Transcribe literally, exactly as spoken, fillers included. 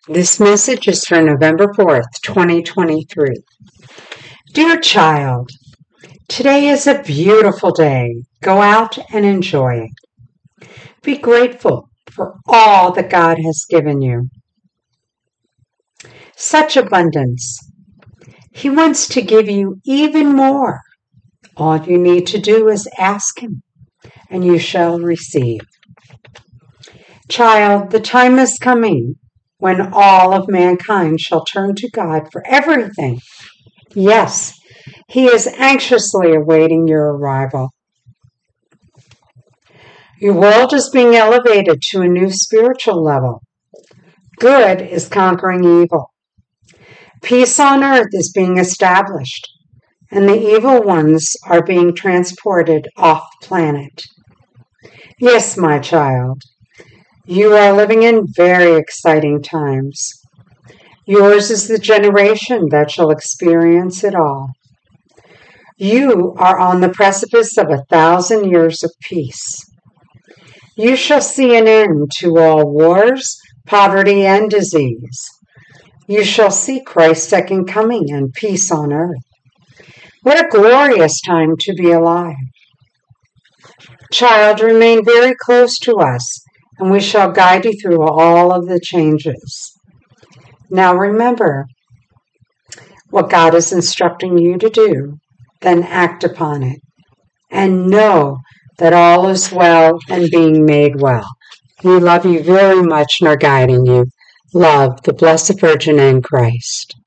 This message is for November fourth, twenty twenty-three. Dear child, today is a beautiful day. Go out and enjoy it. Be grateful for all that God has given you. Such abundance. He wants to give you even more. All you need to do is ask Him, and you shall receive. Child, the time is coming when all of mankind shall turn to God for everything. Yes, He is anxiously awaiting your arrival. Your world is being elevated to a new spiritual level. Good is conquering evil. Peace on earth is being established, and the evil ones are being transported off planet. Yes, my child, you are living in very exciting times. Yours is the generation that shall experience it all. You are on the precipice of a thousand years of peace. You shall see an end to all wars, poverty, and disease. You shall see Christ's second coming and peace on earth. What a glorious time to be alive. Child, remain very close to us, and we shall guide you through all of the changes. Now remember what God is instructing you to do, then act upon it, and know that all is well and being made well. We love you very much and are guiding you. Love, the Blessed Virgin and Christ.